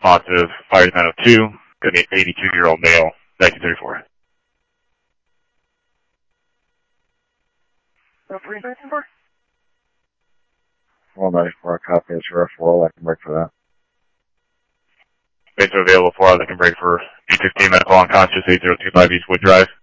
Positive, fire 902, gonna be an 82-year-old male, 1934. No, 394? 194, copy. It's ref roll. I can break for that. Base available for us. I can break for 816 medical unconscious, 8025 Eastwood Drive.